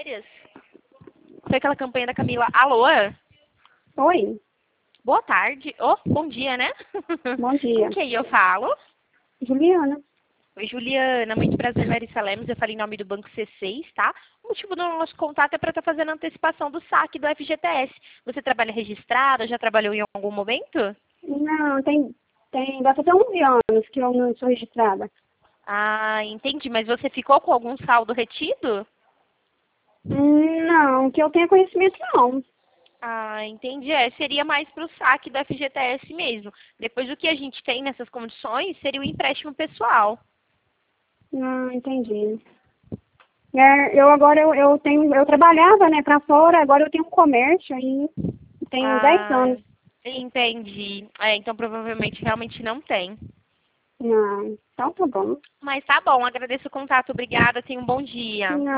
férias? Foi aquela campanha da Camila. Alô? Oi, Boa tarde. Oh, bom dia, né? bom dia. Com quem eu falo? Juliana. Oi, Juliana. Muito prazer, Larissa Lemos. Eu falei em nome do Banco C6, tá? O motivo do nosso contato é para estar fazendo a antecipação do saque do FGTS. Você trabalha registrada? Já trabalhou em algum momento? Não, vai fazer 11 anos que eu não sou registrada. Ah, entendi. Mas você ficou com algum saldo retido? Não, que eu tenha conhecimento não. Ah, entendi. É, seria mais para o saque do FGTS mesmo. Depois, o que a gente tem nessas condições seria o empréstimo pessoal. Não, entendi. Eu trabalhava, né, pra fora, agora eu tenho um comércio aí, tenho 10 Ah, anos. entendi. É, então provavelmente realmente não tem. Não, então tá bom. Mas tá bom, agradeço o contato. Obrigada, tenha um bom dia. Não.